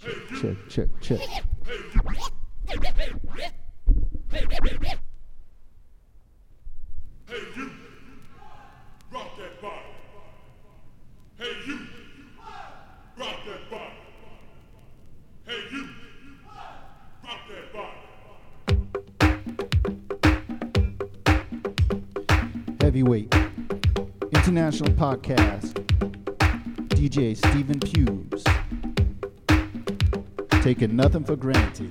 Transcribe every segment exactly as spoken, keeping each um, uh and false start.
check, check, check. Hey you, rock that body. Hey you, rock that body. Hey you, rock that body. Heavyweight International Podcast. D J Stephen Pughes. Taking nothing for granted.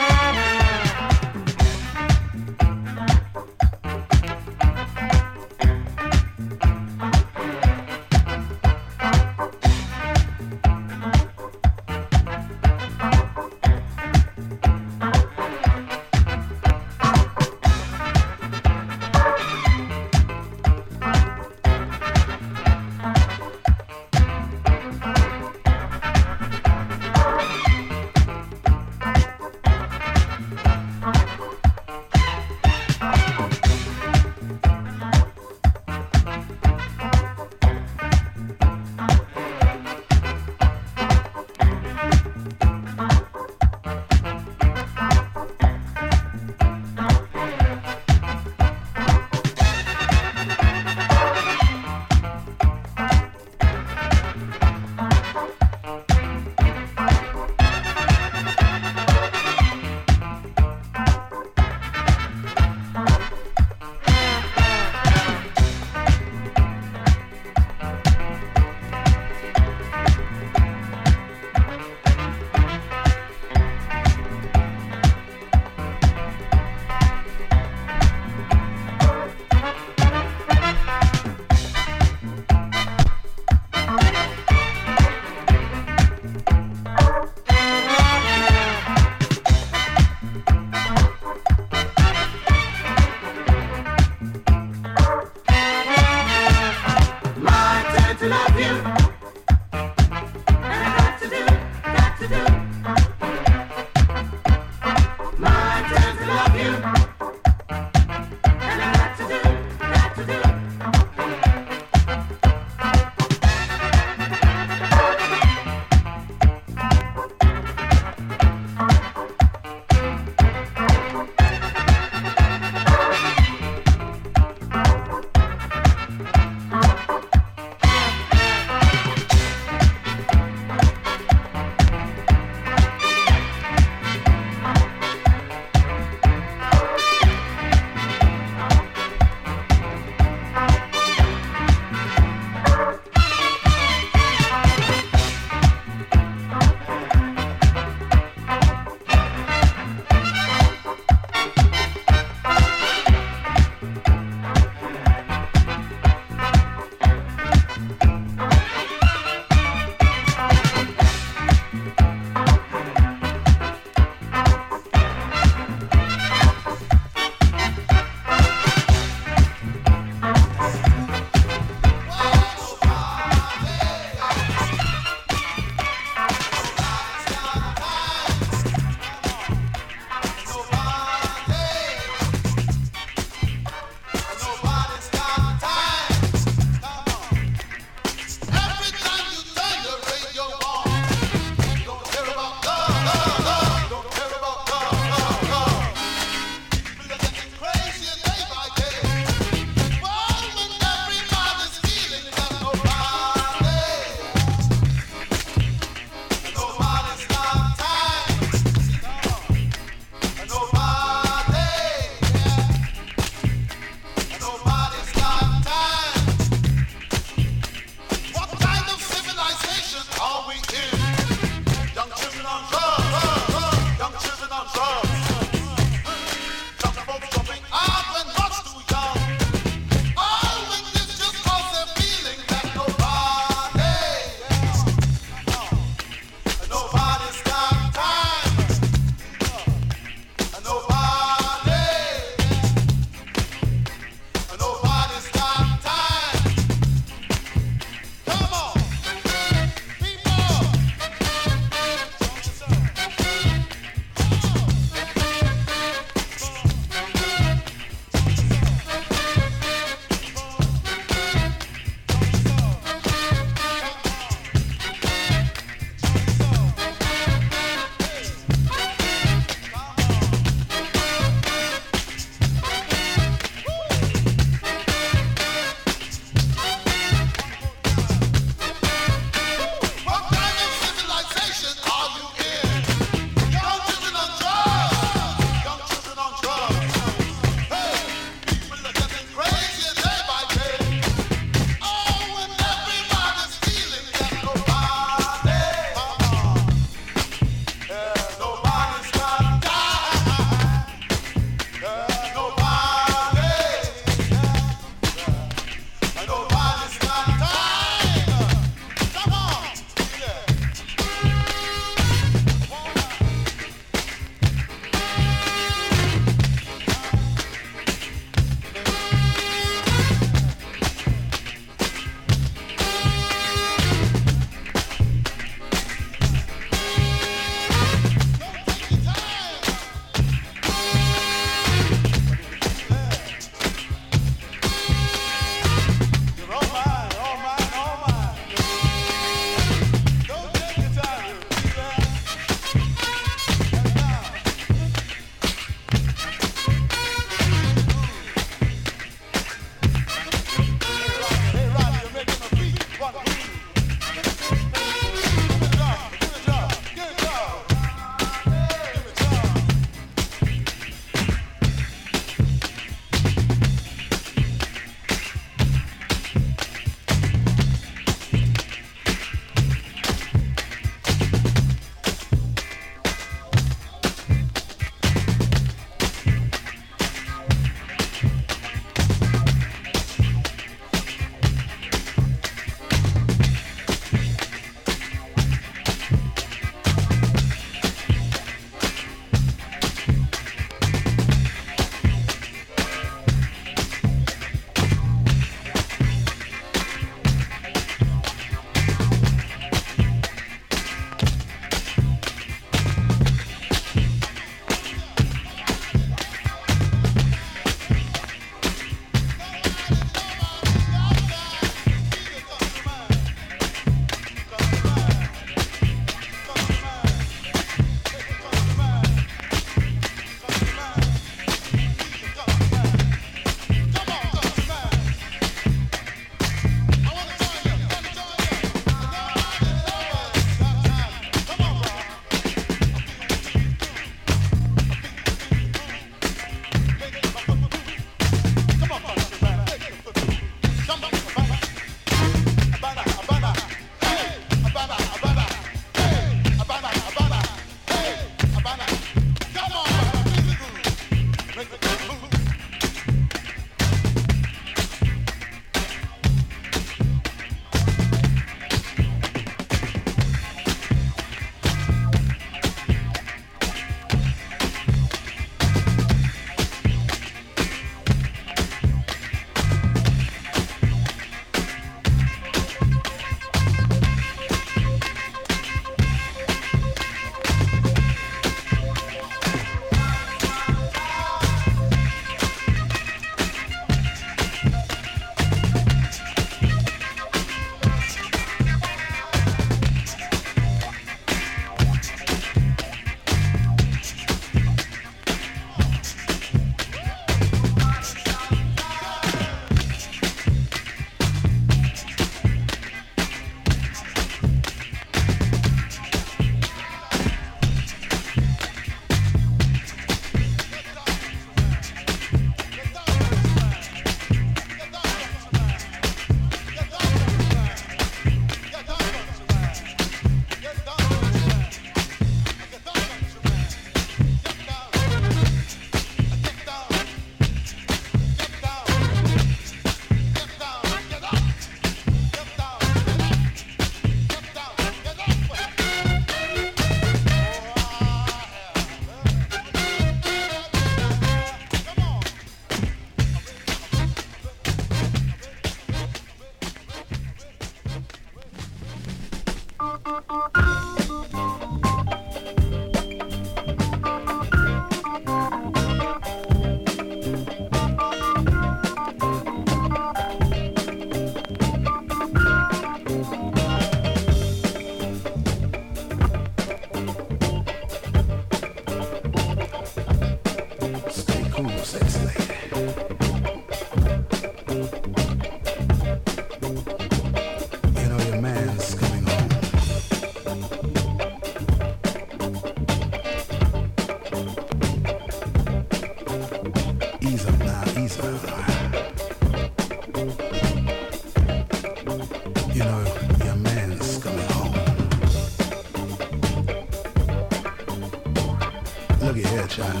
child.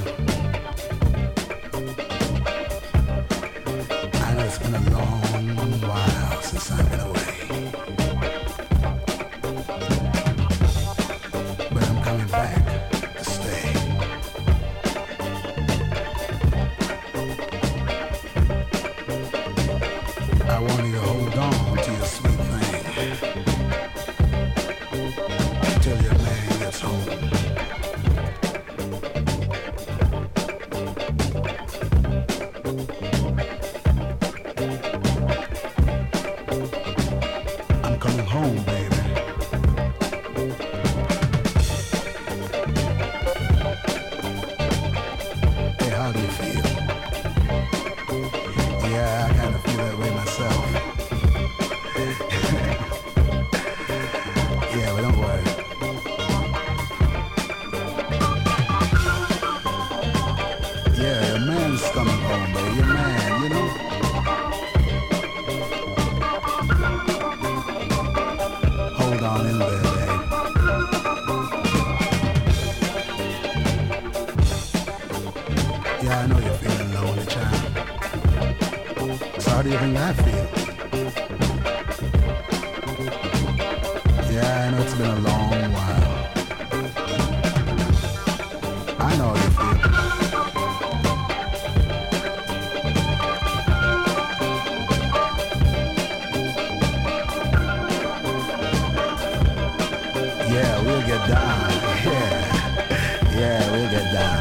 I know it's been a long while since I've been away. But I'm coming back to stay. I want you to hold on to your sweet thing till your man gets home. I'm coming home, baby. Hey, how do you feel? Yeah, I kind of feel that way myself. Yeah, but don't worry. Yeah, your man's coming home, baby. Your man, you know? Hold on in there, babe. Yeah, I know you're feeling lonely, child. So how do you think I feel? Yeah, I know it's been a long while. I know how you feel. Yeah, we'll get down. Yeah, yeah, we'll get down.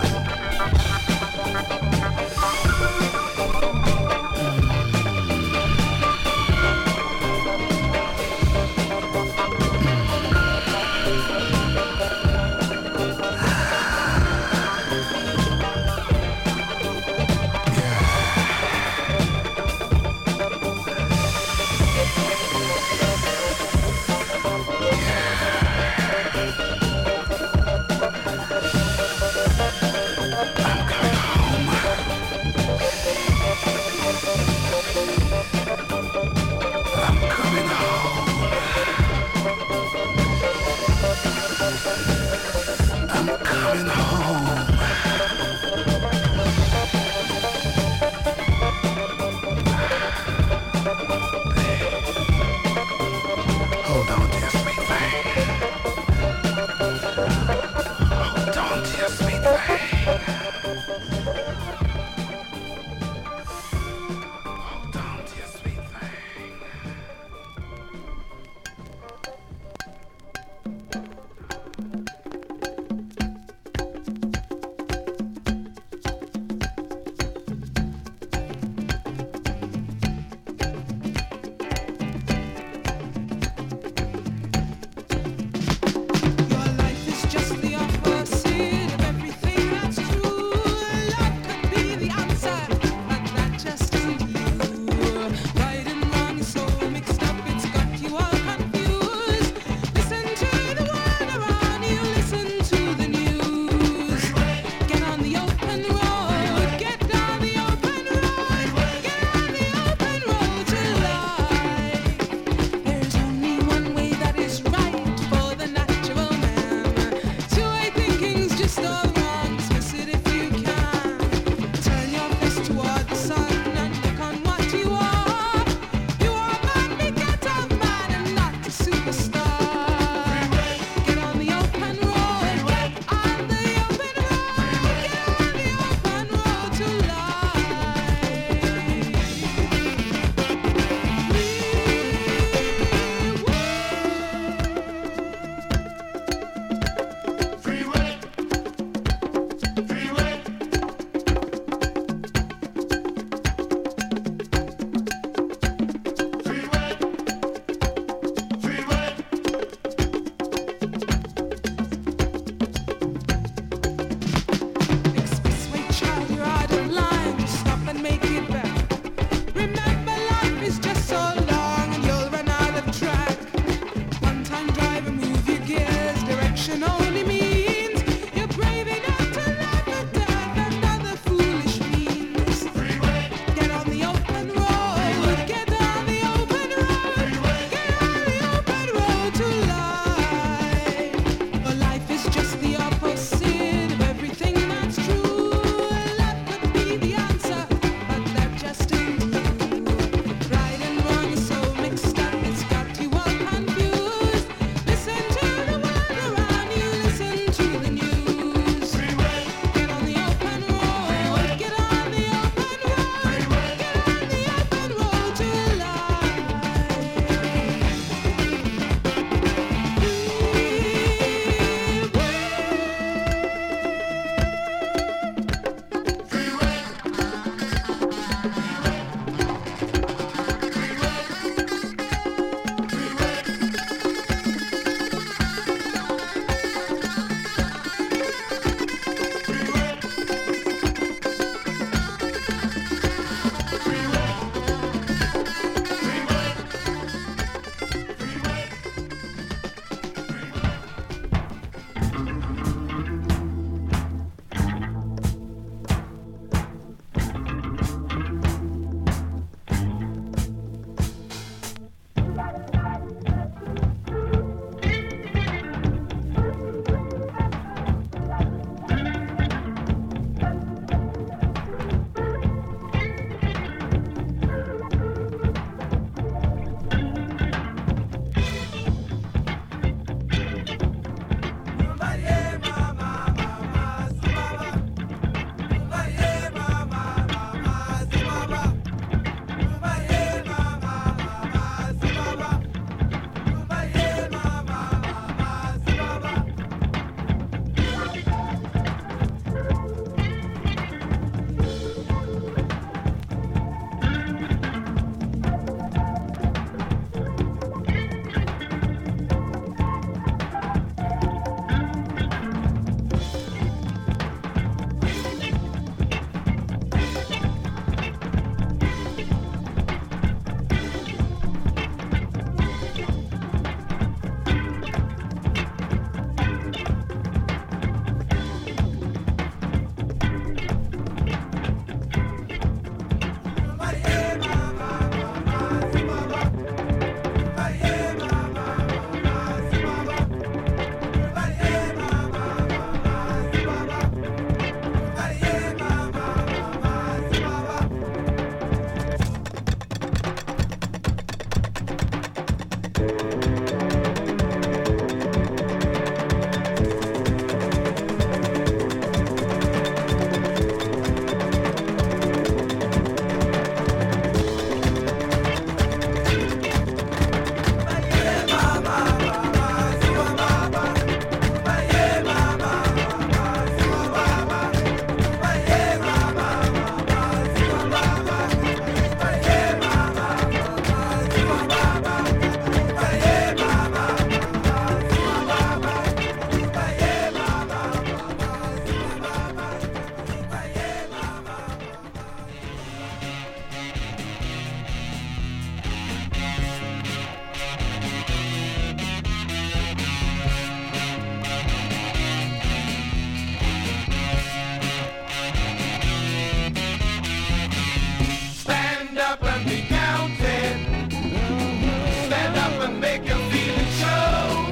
Stand up and be counted. Stand up and make your feelings show.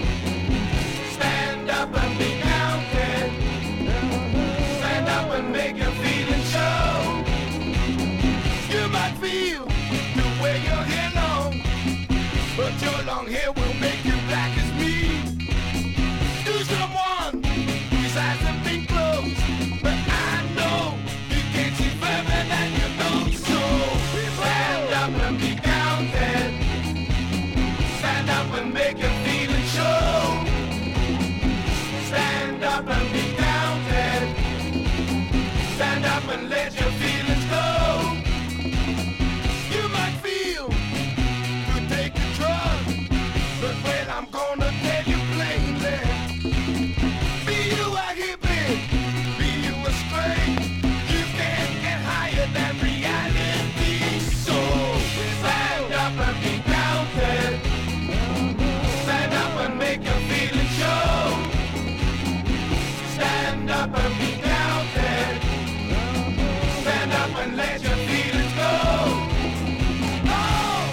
Stand up and be counted. Stand up and make your feelings show. You might feel the way your hair long, but your long hair will make you black as me. Do someone besides the pink clothes, but I know you can't see further than your nose. So stand up and be counted. Stand up and make your feelings show. Stand up and be counted. Stand up and let your feelings go. You might feel you take a drug, but well, I'm gonna tell you plainly. Be you a hippie, be you a straight, you can't get higher than reality. So stand up and be counted. Stand up and make your feelings show. Stand up and be counted. Stand up and let your feelings go. Oh!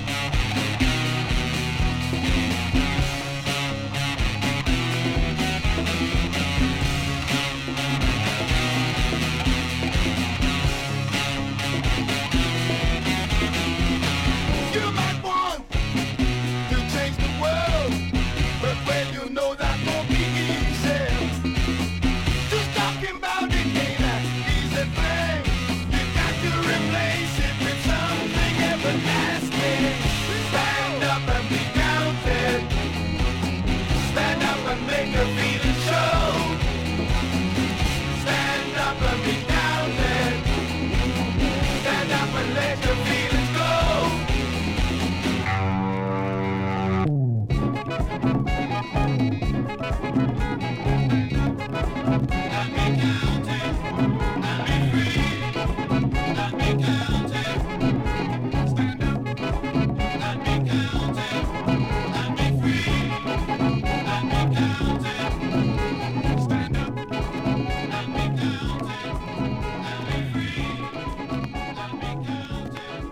You might want to change the world, but well, you know that won't be easy. Just talking about it ain't an easy thing. You got to replace it with something everlasting. Stand up and be counted. Stand up and make your feelings show. Stand up and be counted. Stand up and let your feelings go. Let me count it. Let me free. Let me count it. Stand up. Let me count it. Let me free. Let me count it. Stand up. Let me count it. Let me free. Let me count it.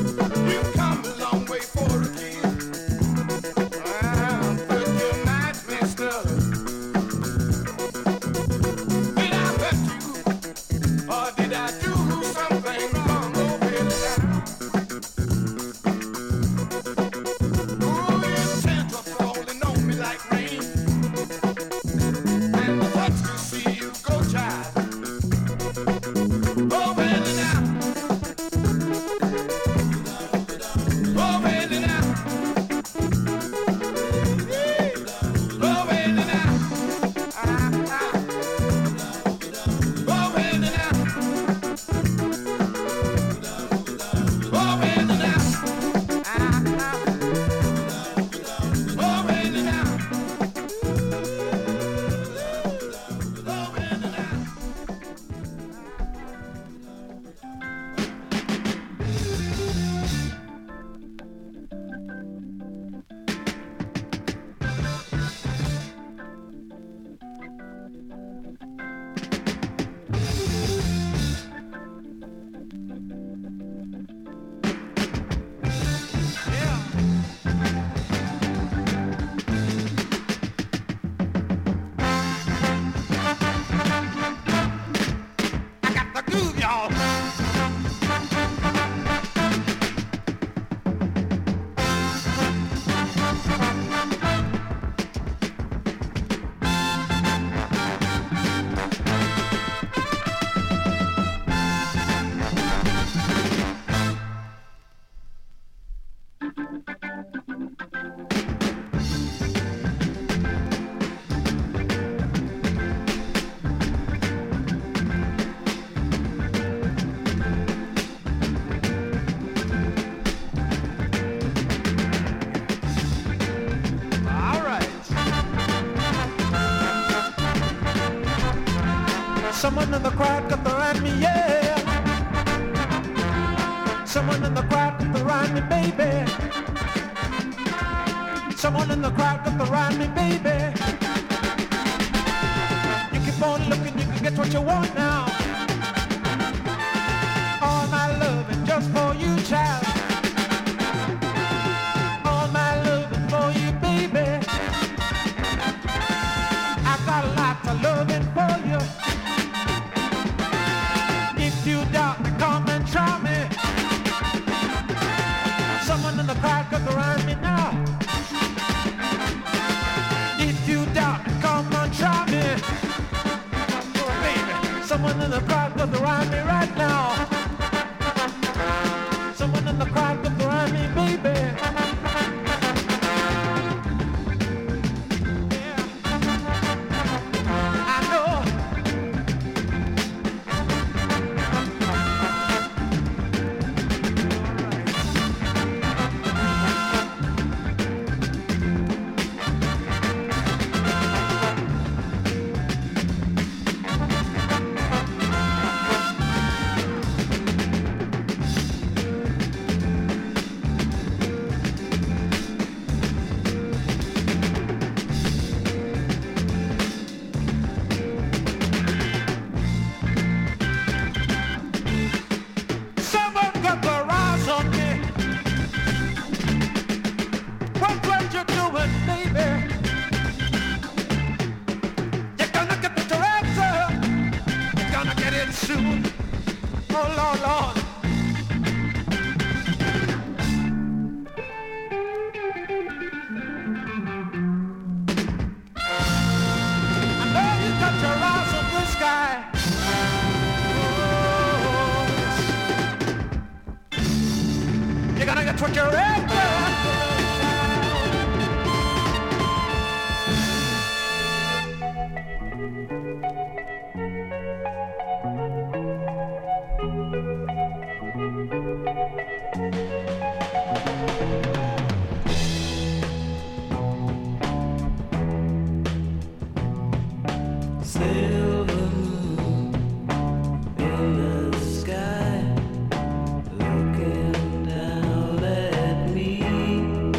Someone in the crowd got behind me, yeah. Someone in the crowd got behind me, baby. Someone in the crowd got behind me, baby. You keep on looking, you can get what you want now. All my loving just for you, child. All my loving for you, baby. I got a lot of loving for you. If you doubt me, come and try me. Someone in the crowd got around me now. If you doubt me, come and try me. Oh, baby, someone in the crowd got around me right now. Someone in the crowd got around me, baby. Looking down at me.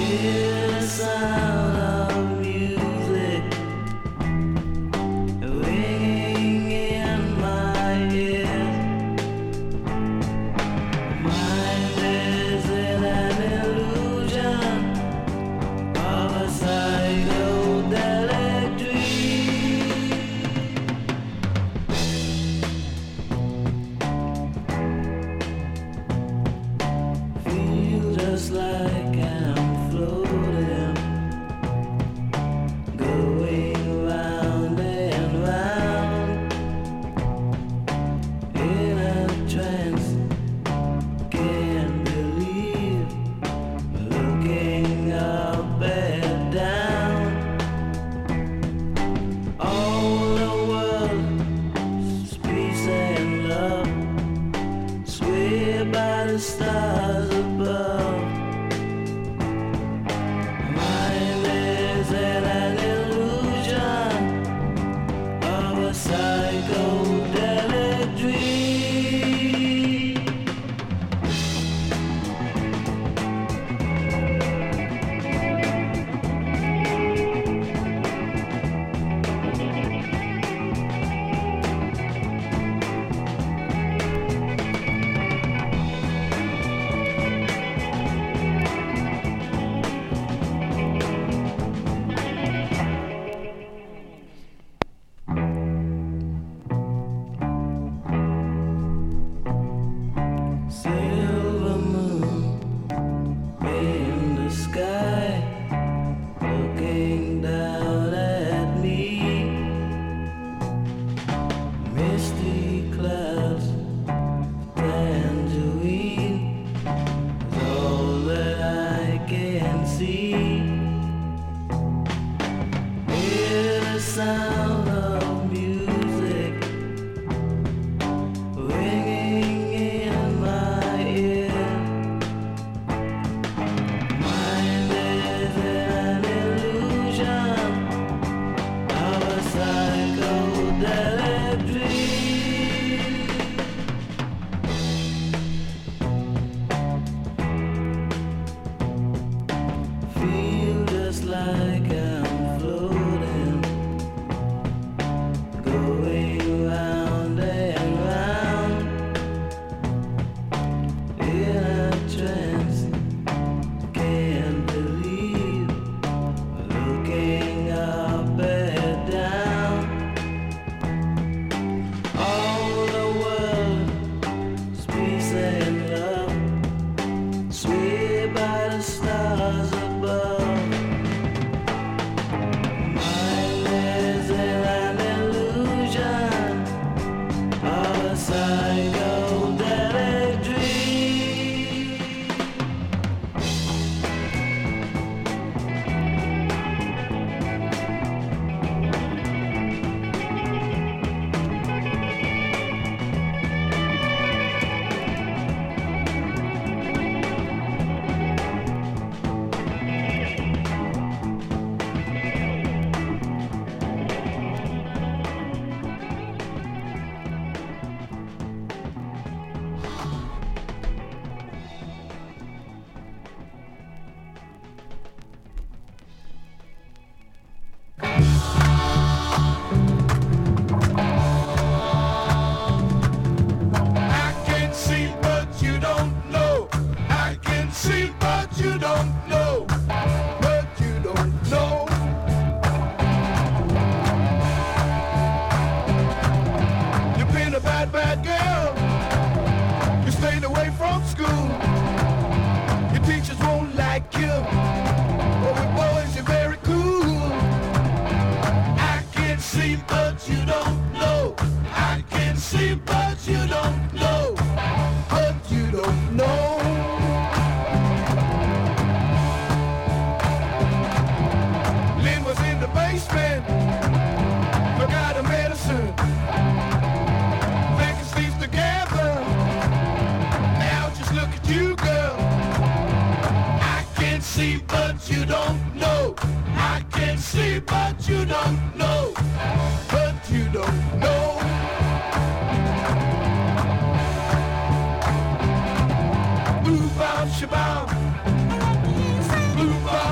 Blue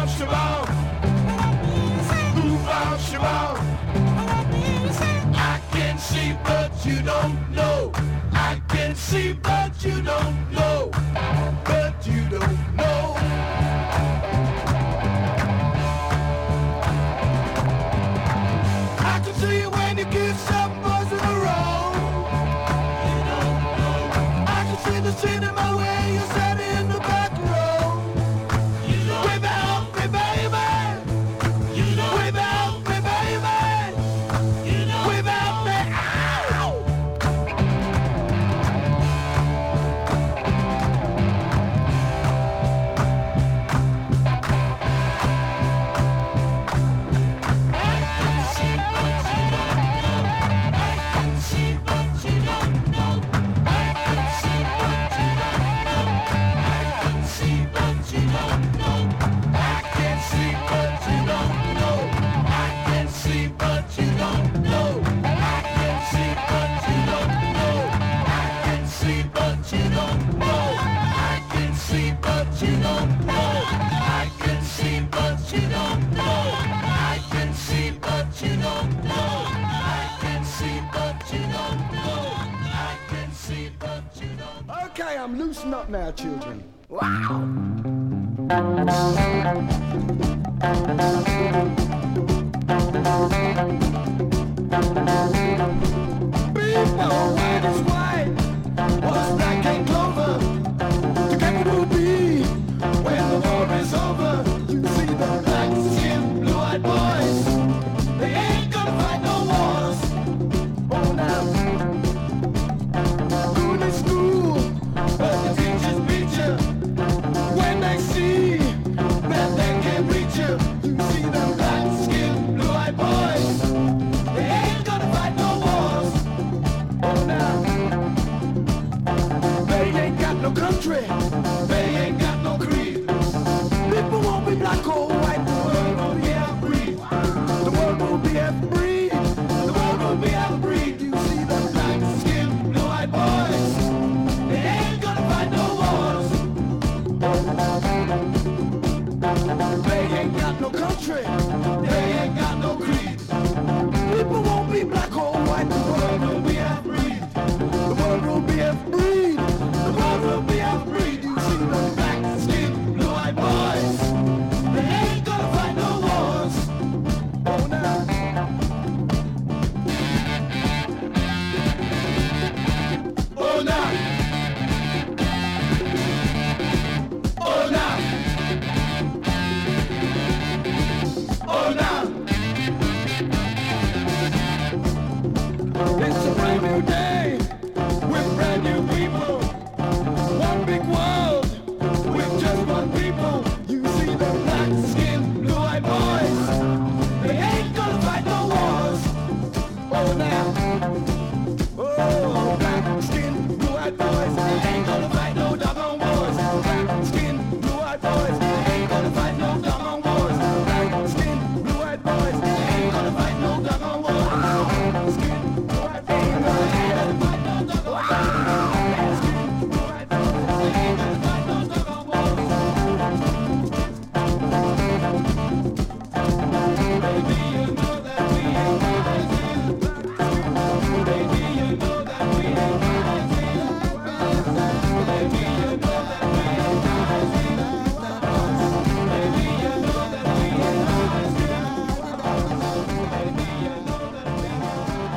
but you don't know. I can see, but you don't know. But you don't know. I can see you when you get some boys in a row. You don't know. I can see the cinema where you sat in the back row. You don't without me, baby. You don't without me, baby. You don't without me. Ow! Okay, I'm loosening up now, children. Wow! People, white is white, was black and clover. Together we'll be when the war is over. You see the black skin, blue-eyed boys. They ain't gonna fight no wars. Oh, now. Going to school, but the teachers beat you. When they see that they can't reach you, you see the black skin, blue-eyed boys. They ain't gonna fight no wars. Oh, now. They ain't got no country. They ain't got no creed. People won't be black or white. The world will be half-breed. The world will be half-breed. The world will be half-breed. You see the black skin, blue-eyed boys. They ain't gonna fight no wars. They ain't got no country. They ain't got no creed. People won't be black or white. The world will be half-breed. The world will be half-breed. The world will be half-breed. You see the black skin, blue-eyed boys. They ain't gonna fight no wars. Oh, now. Oh, now. Oh, now. Oh, now. It's a brand new day with brand new people. One big world with just one people. You see the black skin, blue-eyed boys. They ain't gonna fight no wars. Oh, now. Oh, black skin, blue-eyed boys. They ain't gonna fight no doggone wars. Black skin, blue-eyed boys. They ain't gonna fight no doggone wars. Black skin, blue-eyed boys. They ain't gonna fight no doggone wars. Black skin, blue-eyed boys. They ain't gonna fight no doggone wars. Black skin, blue-eyed boys. They ain't gonna fight no doggone wars. Baby, you know that we ain't rising. Baby, you know that we ain't rising. Baby, you know that we ain't rising. Baby, you know that we ain't rising. Baby, you know that we ain't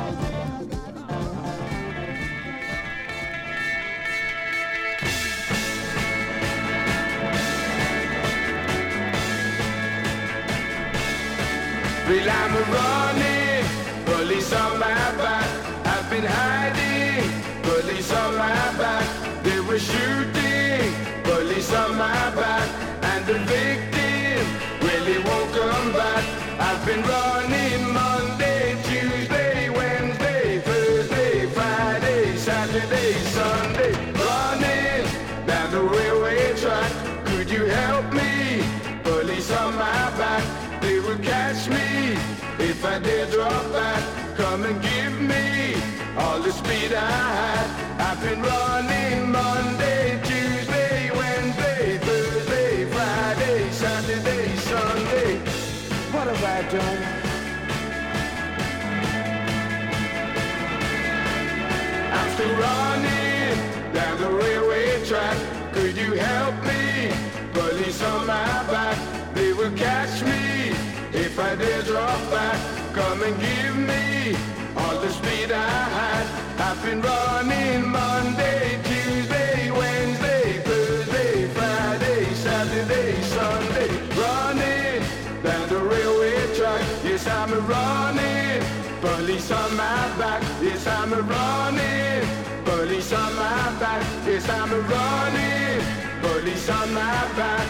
Well, I'm running, police on my back. I've been hiding, police on my back. They were shooting, police on my back. And the victim really won't come back. I've been running Monday, Tuesday, Wednesday, Thursday, Friday, Saturday, Sunday. Running down the railway track. Could you help me? Police on my back. They will catch me if I dare drop back. Come and give me all the speed I had. I've been running Monday, Tuesday, Wednesday, Thursday, Friday, Saturday, Sunday. What have I done? still running down the railway track. Could you help me? Police on my back, they will catch me if I dare drop back. Come and give me all the speed I had. I've been running Monday, Tuesday, Wednesday, Thursday, Friday, Saturday, Sunday. Running down the railway track. Yes, I'm running. Police on my back. Yes, I'm running. Police on my back. Yes, I'm running. Police on my back.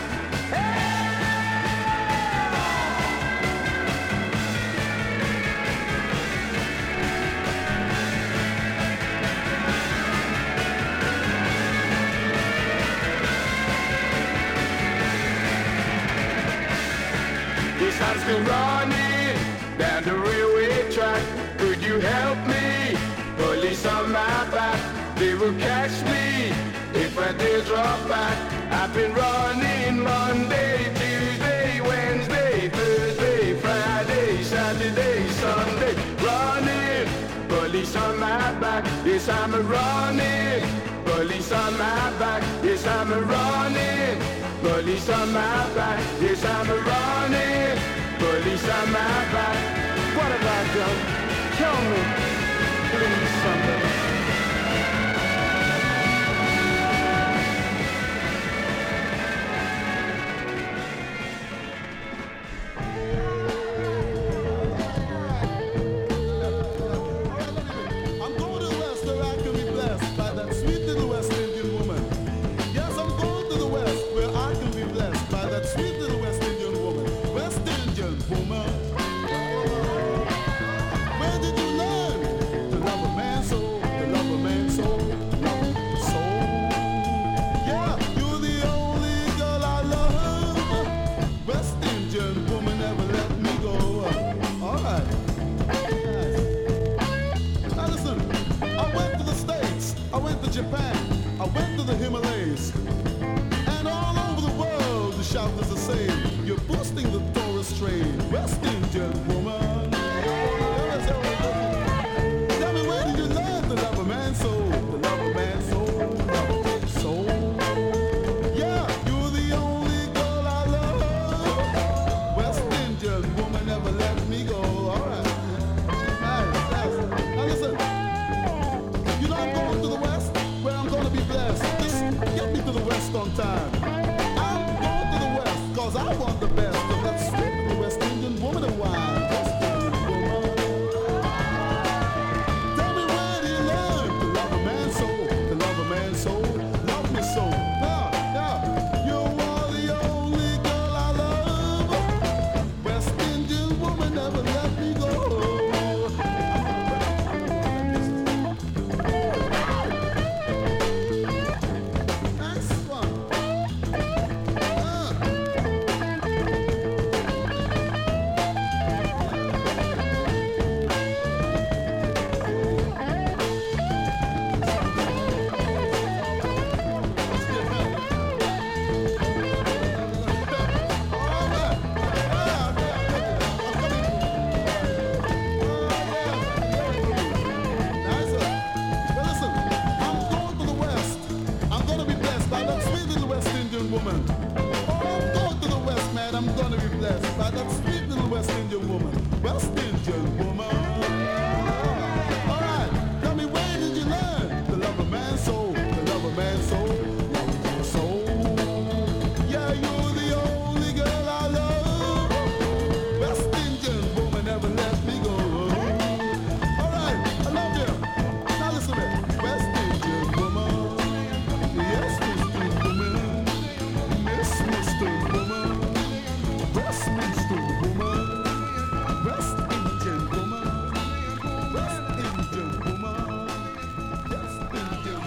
Yes, I'm still running down the railway track. Could you help me? Police on my back, they will catch me if I dare drop back. I've been running Monday, Tuesday, Wednesday, Thursday, Friday, Saturday, Sunday. Running, police on my back. Yes, I'm running. Police on my back. Yes, I'm running. Police on my back. Yes, I'm running. Police on my back. What have I done? Tell me, please, somebody. I'm going to the West where I can be blessed by that sweet little West Indian woman. Yes, I'm going to the West where I can be blessed by that sweet little West Indian woman. West Indian woman. Where did you learn to love a man so, to love a man so, love him so? Yeah, you're the only girl I love. West Indian woman never let me go. All right. Now listen, I went to the States, I went to Japan, I went to the Himalayas, and all over the world the shout is the same. You're boosting the tourist trade, West Indian woman. Tell me, where did you learn to love a man so, to love a man so, love him so? Yeah, you're the only girl I love. West Indian woman never let me go. All right. Nice, nice. Now listen, you know I'm going to the West where I'm going to be blessed. Just get me to the West on time. I'm going to the West cause I want the best of that sweet little West Indian woman and wine. West Indian woman. Tell me, where do you learn to love a man so, to love a man so, love me so? Now, now, you are the only girl I love. West Indian woman never let me go. Nice one. Uh. Woman. Oh, I'm going to the West, man. I'm gonna be blessed by that sweet little West Indian woman. West Indian woman. All right, tell me, where did you learn to love a man so, to love a man so, love a man so? Yeah, you're the only girl I love. West Indian woman never let me go. All right, I love you. Now listen to me. West Indian woman. Yes, Mister Woman. Westminster woman, Westminster woman, West Indian woman, West Indian woman, West Indian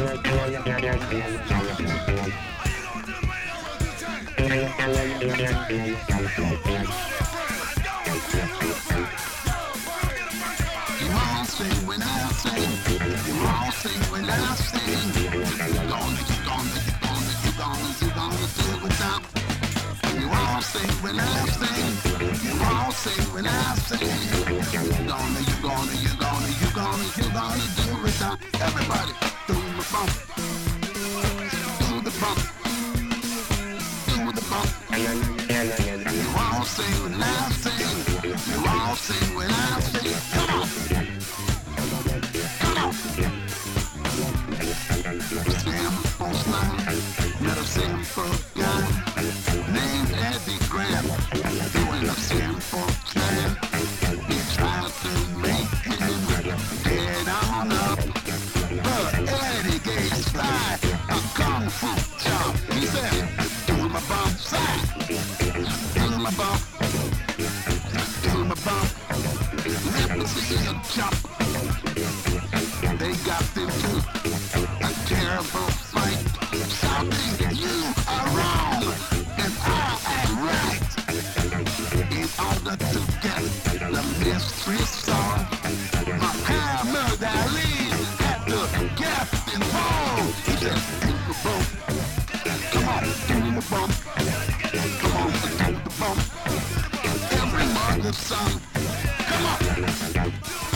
You all sing when I sing, you all sing when I sing. You're gonna, you're gonna, you're gonna, you're gonna, you're gonna do it without. You all sing when I sing. You all sing when I sing. You gonna, you gonna, you gonna, you gonna, you gonna do it now. Everybody, do the bump. Do the bump. Do the bump. You all sing when I sing. You all sing when I sing. Come on. Come on. Sam on slide. Met a sample guy named Eddie Grant. Doing a sample jam. He tried to make him get on up. But Eddie gave Sly a kung fu chop. He said, do my bump side. Do my bump. Do my bump. Let me see you jump. They got into a terrible fight. Shouting, you are wrong and I am right. In order to get the mystery solved, Muhammad Ali had to get involved. He said, do the bump. Come on, do the bump. Come on, do the bump. Every mother's son. Come on.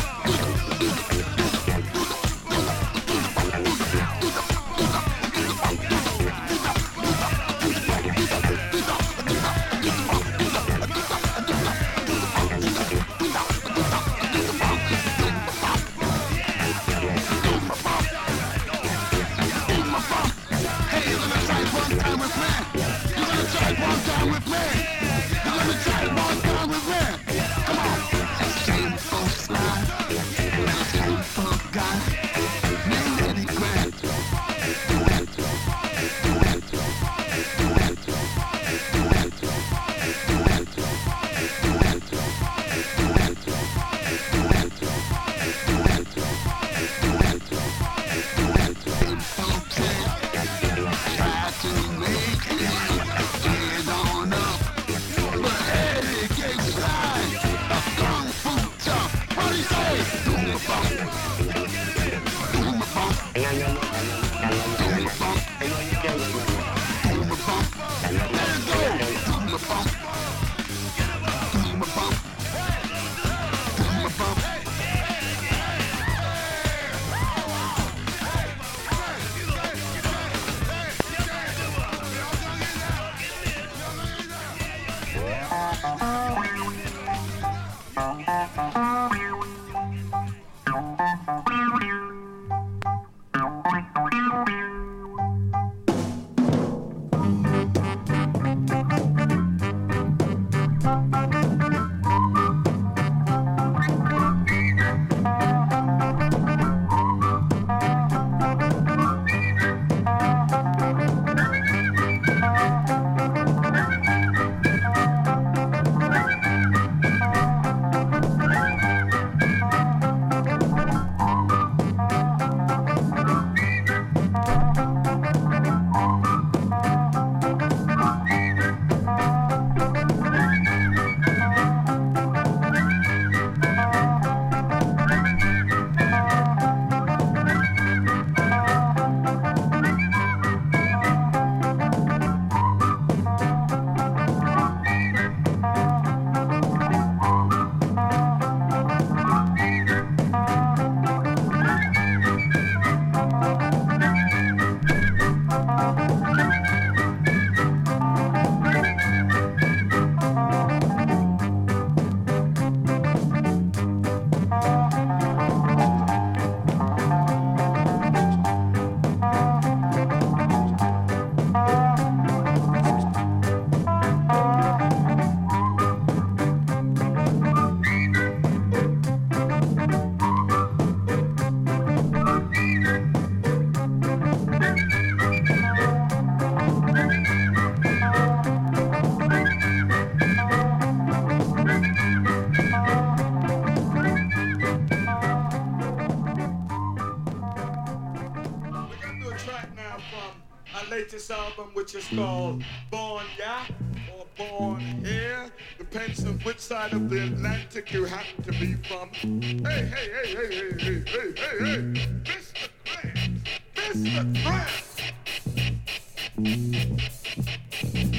Latest album, which is called Born Ya or Born Here, depends on which side of the Atlantic you happen to be from. Hey, hey, hey, hey, hey, hey, hey, hey, hey, Mister Grant, Mister Grant.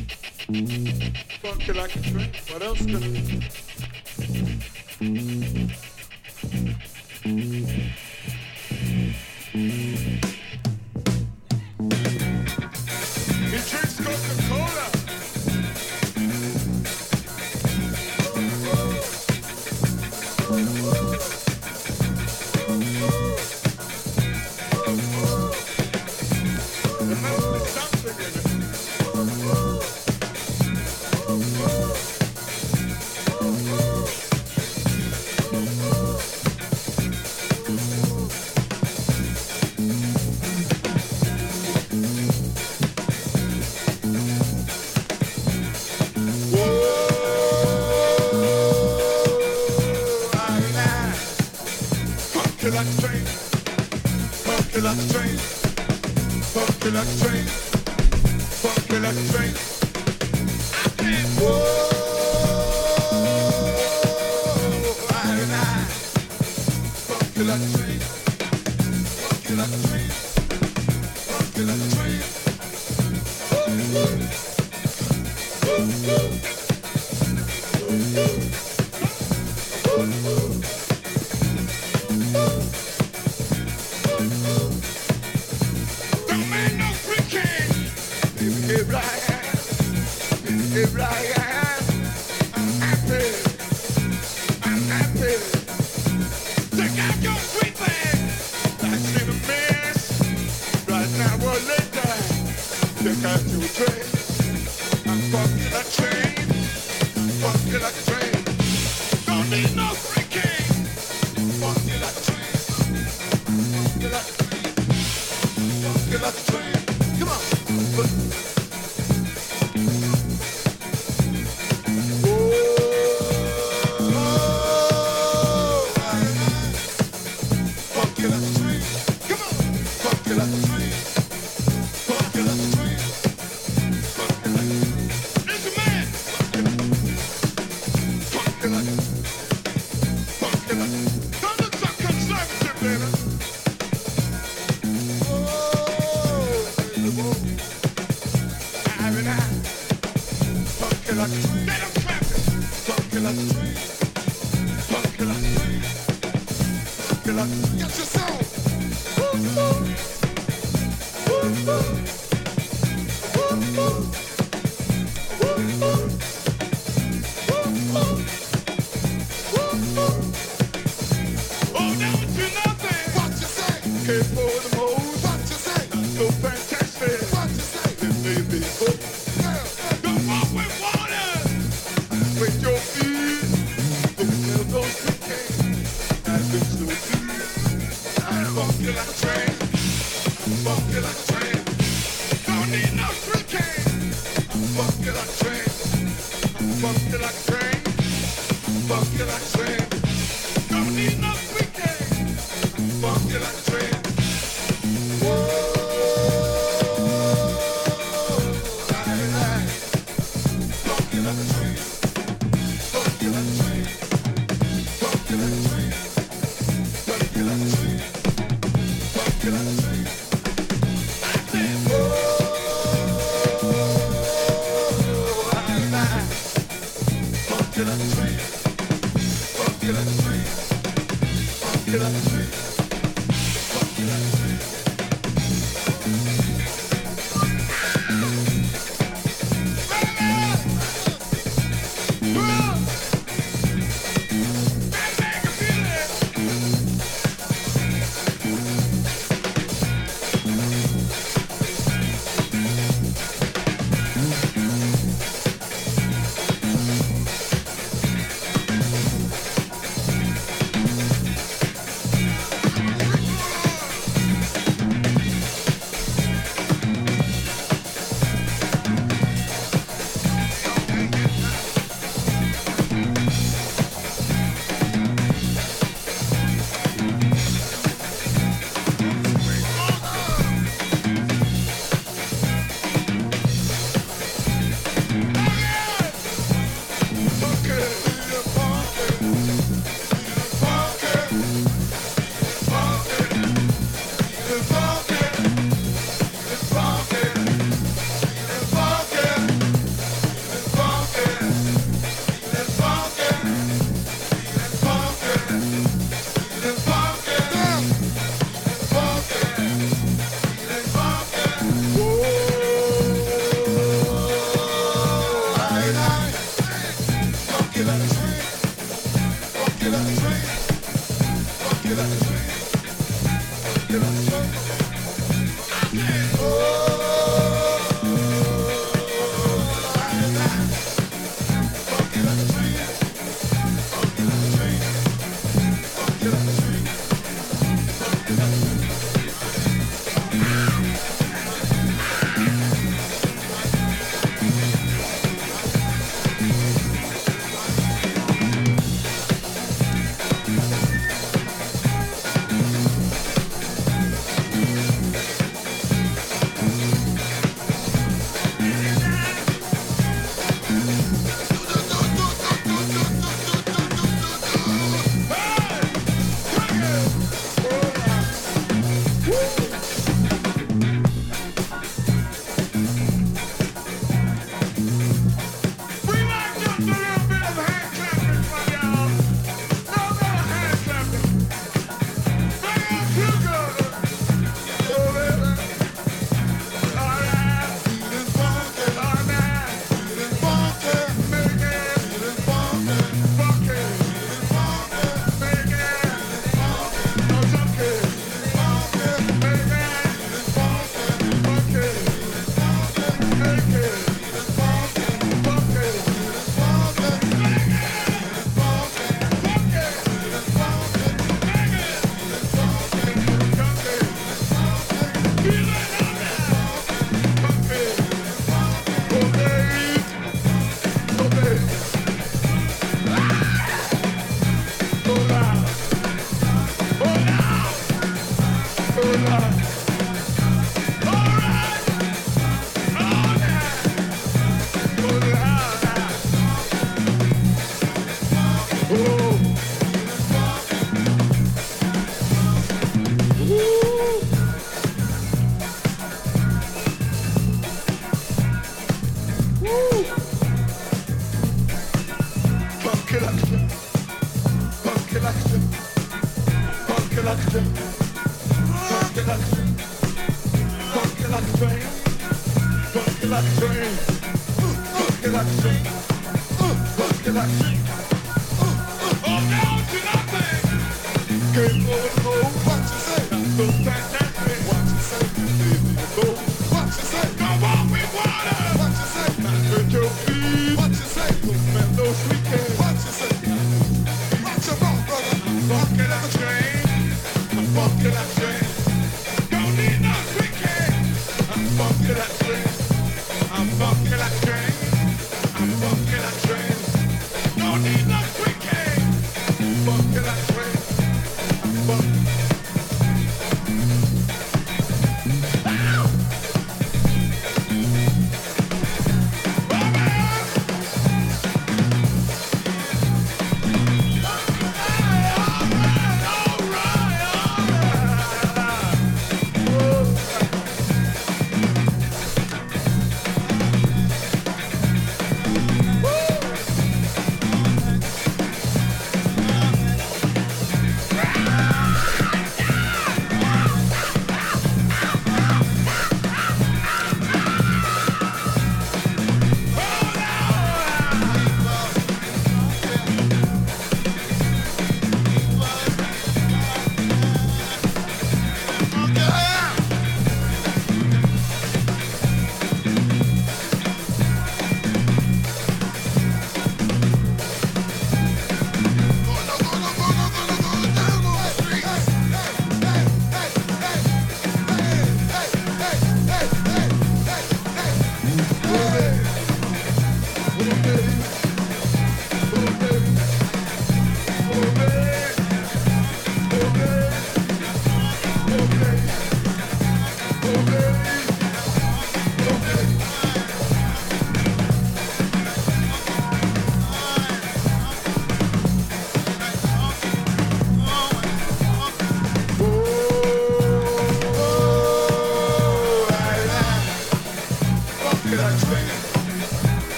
Funky like a train. What else can I? He drinks Coca-Cola. There must be something in it. Funky like a train, funky like a train, funky like a train, funky like a train. I said, whoa, I, I, funky like a train, funky like a train, funky like a train. Woo, woo, woo, woo, woo, woo, woo. Don't make no freaking. Baby, get right. Baby, get right. I'm happy. I'm happy. Take out your sweet bag. Like in a mess. Right now or later. Take out your tray. I'm funky like a train. Funky like a train. Don't need no freaking. Funky like a train. Funky like a train. Funky like a train. Come on. Funky like a train. Come on. Funky like a train. Funky like a train. Funky like a train. It's a man. Funky like a funky like a don't look so conservative, baby. Funky like a train. Let 'em clap it. Funky like a train. Funky like a train. Funky like a get your soul. Woo, woo. Woo, woo. Woo, woo. Woo, woo. Woo, woo. Woo, woo. Oh, now it's nothing. What you say? Hey, for the moles. What you say? So fantastic. What you say? It may be good. Don't walk with water. With your feet. Look at those pickings. I've been so deep. I'm funky like a train. I'm funky like a train. Don't need no freaking. I'm funky like a train. I'm funky like a train. I'm funky like a train. Don't need no freaking. I'm funky like a train. Whoa. Funky like a train. Funky like a train. Funky like a train. Funky like a train. Funky like a train. I said, whoa, I, I. Funky like a train. Funky like a train. Funky like a train. Funky like a train.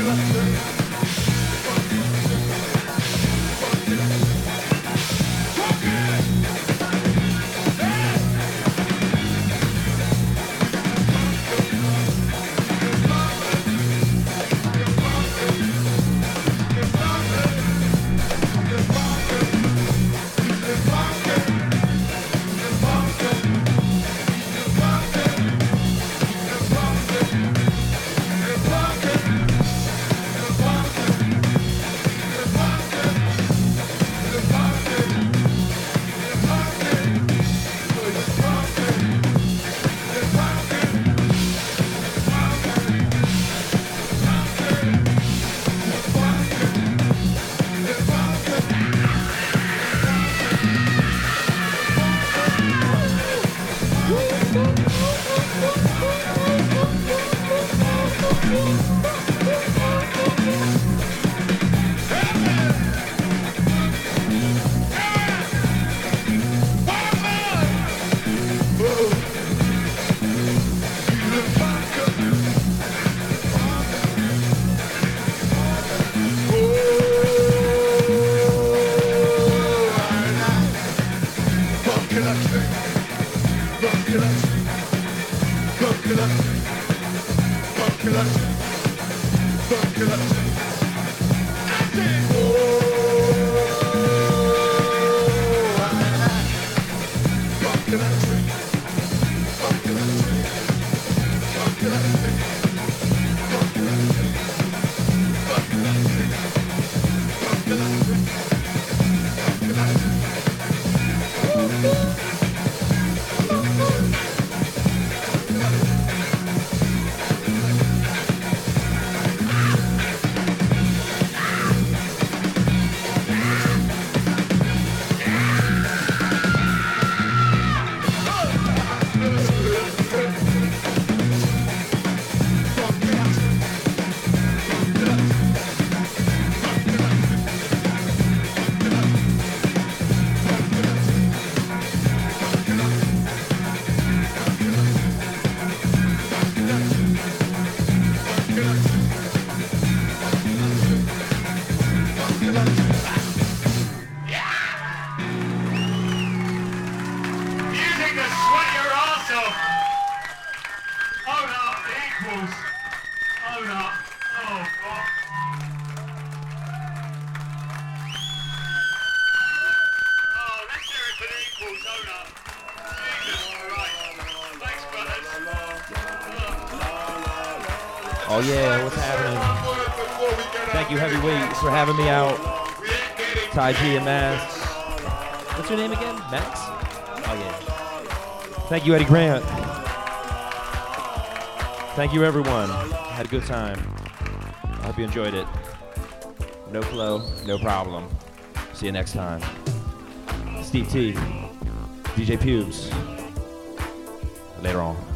Oh yeah, what's happening? Thank you, Heavyweights, for having me out. Ty G and Max. What's your name again? Max? Oh yeah. Thank you, Eddie Grant. Thank you, everyone. Had a good time. I hope you enjoyed it. No flow, no problem. See you next time. Steve T, D J Pubes. Later on.